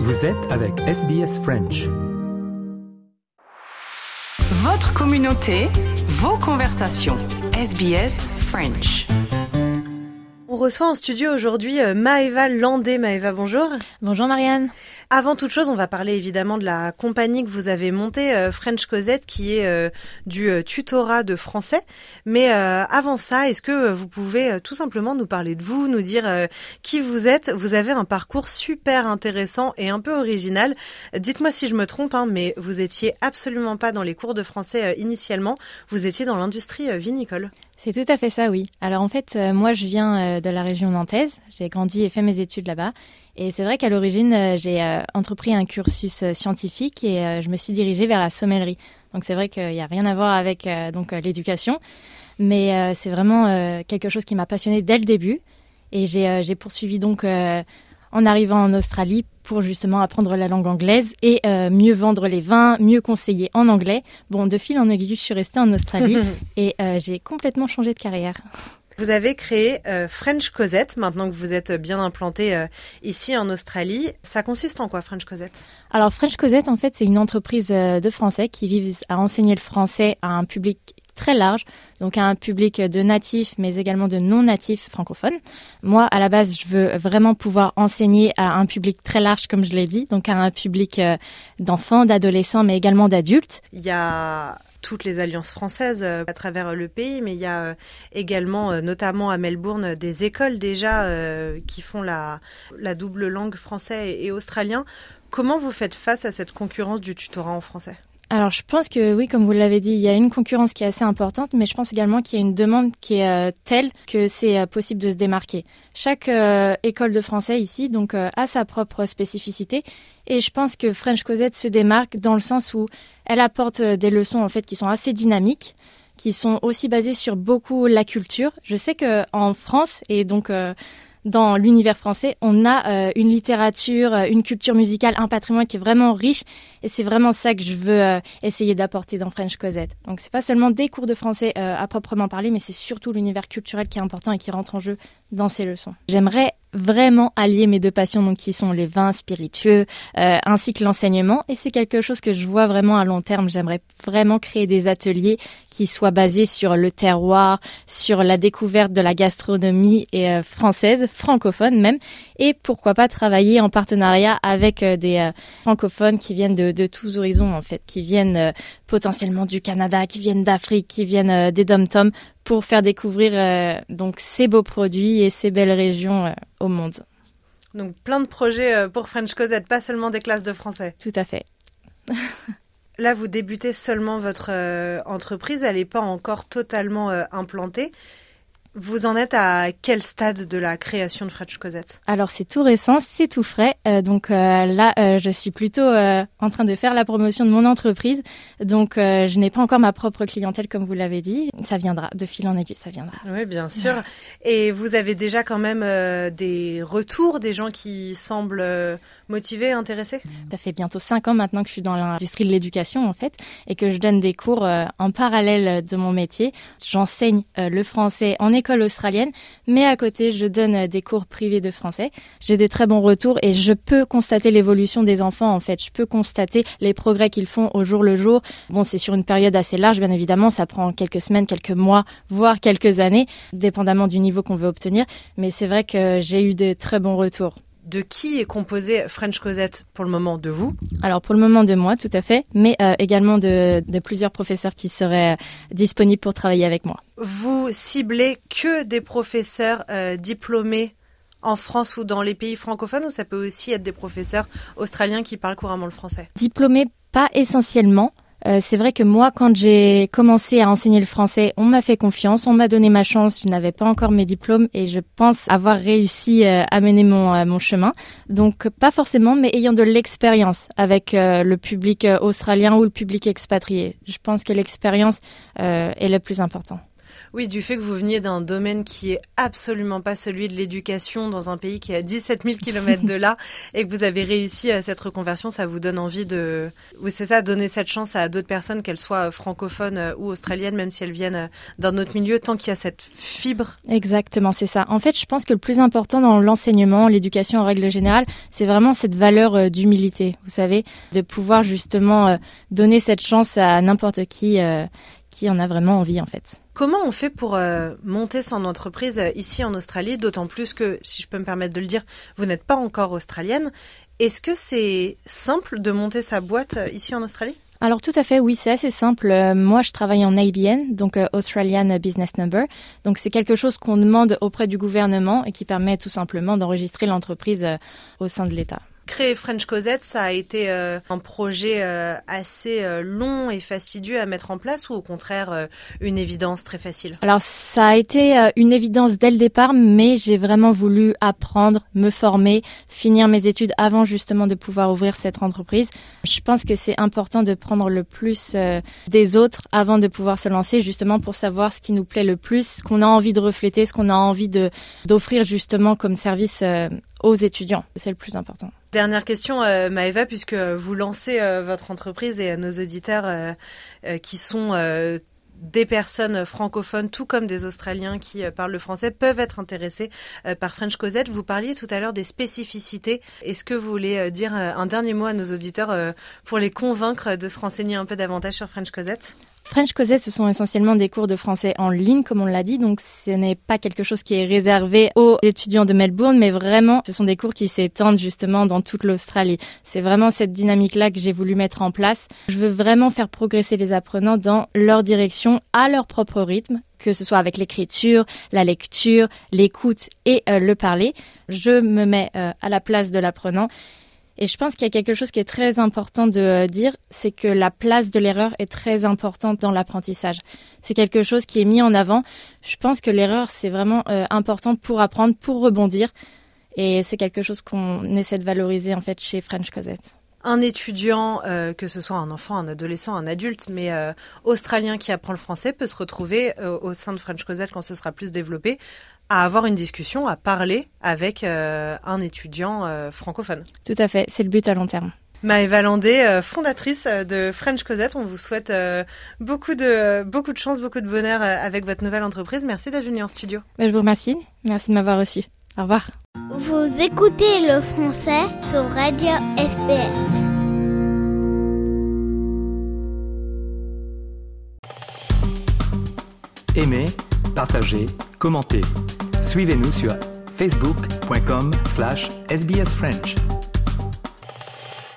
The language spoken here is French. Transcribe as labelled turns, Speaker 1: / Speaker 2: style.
Speaker 1: Vous êtes avec SBS French.
Speaker 2: Votre communauté, vos conversations. SBS French.
Speaker 3: On reçoit en studio aujourd'hui Maëva Landé. Maëva, bonjour.
Speaker 4: Bonjour Marianne.
Speaker 3: Avant toute chose, on va parler évidemment de la compagnie que vous avez montée, French Cosette, qui est du tutorat de français. Mais avant ça, est-ce que vous pouvez tout simplement nous parler de vous, nous dire qui vous êtes? Vous avez un parcours super intéressant et un peu original. Dites-moi si je me trompe, mais vous étiez absolument pas dans les cours de français initialement. Vous étiez dans l'industrie vinicole.
Speaker 4: C'est tout à fait ça, oui. Alors en fait, moi je viens de la région nantaise. J'ai grandi et fait mes études là-bas. Et c'est vrai qu'à l'origine, j'ai entrepris un cursus scientifique et je me suis dirigée vers la sommellerie. Donc c'est vrai qu'il n'y a rien à voir avec l'éducation. Mais c'est vraiment quelque chose qui m'a passionnée dès le début. Et j'ai poursuivi donc en arrivant en Australie pour justement apprendre la langue anglaise et mieux vendre les vins, mieux conseiller en anglais. Bon, de fil en aiguille, je suis restée en Australie et j'ai complètement changé de carrière.
Speaker 3: Vous avez créé French Cosette, maintenant que vous êtes bien implanté ici en Australie. Ça consiste en quoi, French Cosette ?
Speaker 4: Alors, French Cosette, en fait, c'est une entreprise de Français qui vise à enseigner le français à un public très large, donc à un public de natifs, mais également de non-natifs francophones. Moi, à la base, je veux vraiment pouvoir enseigner à un public très large, comme je l'ai dit, donc à un public d'enfants, d'adolescents, mais également d'adultes.
Speaker 3: Il y a toutes les alliances françaises à travers le pays, mais il y a également, notamment à Melbourne, des écoles déjà qui font la double langue français et australien. Comment vous faites face à cette concurrence du tutorat en français ?
Speaker 4: Alors, je pense que oui, comme vous l'avez dit, il y a une concurrence qui est assez importante, mais je pense également qu'il y a une demande qui est telle que c'est possible de se démarquer. Chaque école de français ici donc a sa propre spécificité et je pense que French Cosette se démarque dans le sens où elle apporte des leçons en fait qui sont assez dynamiques, qui sont aussi basées sur beaucoup la culture. Je sais que en France et donc dans l'univers français, on a une littérature, une culture musicale, un patrimoine qui est vraiment riche et c'est vraiment ça que je veux essayer d'apporter dans French Cosette. Donc c'est pas seulement des cours de français à proprement parler, mais c'est surtout l'univers culturel qui est important et qui rentre en jeu dans ces leçons. J'aimerais vraiment allier mes deux passions, donc qui sont les vins spiritueux ainsi que l'enseignement, et c'est quelque chose que je vois vraiment à long terme. J'aimerais vraiment créer des ateliers qui soient basés sur le terroir, sur la découverte de la gastronomie française, francophone même, et pourquoi pas travailler en partenariat avec des francophones qui viennent de tous horizons en fait, qui viennent potentiellement du Canada, qui viennent d'Afrique, qui viennent des dom-toms, pour faire découvrir donc ces beaux produits et ces belles régions au monde.
Speaker 3: Donc plein de projets pour French Cosette, pas seulement des classes de français.
Speaker 4: Tout à fait.
Speaker 3: Là, vous débutez seulement votre entreprise, elle n'est pas encore totalement implantée. Vous en êtes à quel stade de la création de French Cosette ?
Speaker 4: Alors, c'est tout récent, c'est tout frais. Donc là, je suis plutôt en train de faire la promotion de mon entreprise. Donc, je n'ai pas encore ma propre clientèle, comme vous l'avez dit. Ça viendra, de fil en aiguille, ça viendra.
Speaker 3: Oui, bien sûr. Et vous avez déjà quand même des retours, des gens qui semblent motivés, intéressés ?
Speaker 4: Ça fait bientôt 5 ans maintenant que je suis dans l'industrie de l'éducation, en fait, et que je donne des cours en parallèle de mon métier. J'enseigne le français en école australienne, mais à côté, je donne des cours privés de français. J'ai des très bons retours et je peux constater l'évolution des enfants, en fait. Je peux constater les progrès qu'ils font au jour le jour. Bon, c'est sur une période assez large, bien évidemment. Ça prend quelques semaines, quelques mois, voire quelques années, dépendamment du niveau qu'on veut obtenir. Mais c'est vrai que j'ai eu de très bons retours.
Speaker 3: De qui est composé French Cosette pour le moment? De vous?
Speaker 4: Alors pour le moment de moi, tout à fait, mais également de plusieurs professeurs qui seraient disponibles pour travailler avec moi.
Speaker 3: Vous ciblez que des professeurs diplômés en France ou dans les pays francophones, ou ça peut aussi être des professeurs australiens qui parlent couramment le français?
Speaker 4: Diplômés, pas essentiellement. C'est vrai que moi, quand j'ai commencé à enseigner le français, on m'a fait confiance, on m'a donné ma chance. Je n'avais pas encore mes diplômes et je pense avoir réussi à mener mon chemin. Donc, pas forcément, mais ayant de l'expérience avec le public australien ou le public expatrié. Je pense que l'expérience est le plus important.
Speaker 3: Oui, du fait que vous veniez d'un domaine qui est absolument pas celui de l'éducation dans un pays qui est à 17 000 km de là et que vous avez réussi à cette reconversion, ça vous donne envie de... Oui, c'est ça, donner cette chance à d'autres personnes, qu'elles soient francophones ou australiennes, même si elles viennent d'un autre milieu, tant qu'il y a cette fibre.
Speaker 4: Exactement, c'est ça. En fait, je pense que le plus important dans l'enseignement, l'éducation en règle générale, c'est vraiment cette valeur d'humilité, vous savez, de pouvoir justement donner cette chance à n'importe qui en a vraiment envie, en fait.
Speaker 3: Comment on fait pour monter son entreprise ici en Australie, d'autant plus que, si je peux me permettre de le dire, vous n'êtes pas encore australienne. Est-ce que c'est simple de monter sa boîte ici en Australie ?
Speaker 4: Alors tout à fait, oui, c'est assez simple. Moi, je travaille en ABN, donc Australian Business Number. Donc c'est quelque chose qu'on demande auprès du gouvernement et qui permet tout simplement d'enregistrer l'entreprise au sein de l'État.
Speaker 3: Créer French Cosette, ça a été un projet assez long et fastidieux à mettre en place ou au contraire une évidence très facile ?
Speaker 4: Alors ça a été une évidence dès le départ, mais j'ai vraiment voulu apprendre, me former, finir mes études avant justement de pouvoir ouvrir cette entreprise. Je pense que c'est important de prendre le plus des autres avant de pouvoir se lancer, justement pour savoir ce qui nous plaît le plus, ce qu'on a envie de refléter, ce qu'on a envie d'offrir justement comme service aux étudiants. C'est le plus important.
Speaker 3: Dernière question, Maëva, puisque vous lancez votre entreprise et à nos auditeurs qui sont des personnes francophones, tout comme des Australiens qui parlent le français, peuvent être intéressés par French Cosette. Vous parliez tout à l'heure des spécificités. Est-ce que vous voulez dire un dernier mot à nos auditeurs pour les convaincre de se renseigner un peu davantage sur French Cosette ?
Speaker 4: French Cosette, ce sont essentiellement des cours de français en ligne, comme on l'a dit, donc ce n'est pas quelque chose qui est réservé aux étudiants de Melbourne, mais vraiment, ce sont des cours qui s'étendent justement dans toute l'Australie. C'est vraiment cette dynamique-là que j'ai voulu mettre en place. Je veux vraiment faire progresser les apprenants dans leur direction, à leur propre rythme, que ce soit avec l'écriture, la lecture, l'écoute et le parler. Je me mets à la place de l'apprenant. Et je pense qu'il y a quelque chose qui est très important de dire, c'est que la place de l'erreur est très importante dans l'apprentissage. C'est quelque chose qui est mis en avant. Je pense que l'erreur, c'est vraiment important pour apprendre, pour rebondir. Et c'est quelque chose qu'on essaie de valoriser en fait chez French Cosette.
Speaker 3: Un étudiant, que ce soit un enfant, un adolescent, un adulte, mais australien qui apprend le français peut se retrouver au sein de French Cosette quand ce sera plus développé, à avoir une discussion, à parler avec un étudiant francophone.
Speaker 4: Tout à fait, c'est le but à long terme.
Speaker 3: Maëva Landé, fondatrice de French Cosette, on vous souhaite beaucoup de chance, beaucoup de bonheur avec votre nouvelle entreprise. Merci d'être venue en studio.
Speaker 4: Je vous remercie, merci de m'avoir reçu. Au revoir.
Speaker 5: Vous écoutez le français sur Radio SBS.
Speaker 1: Aimez, partagez, commentez. Suivez-nous sur facebook.com/sbsfrench.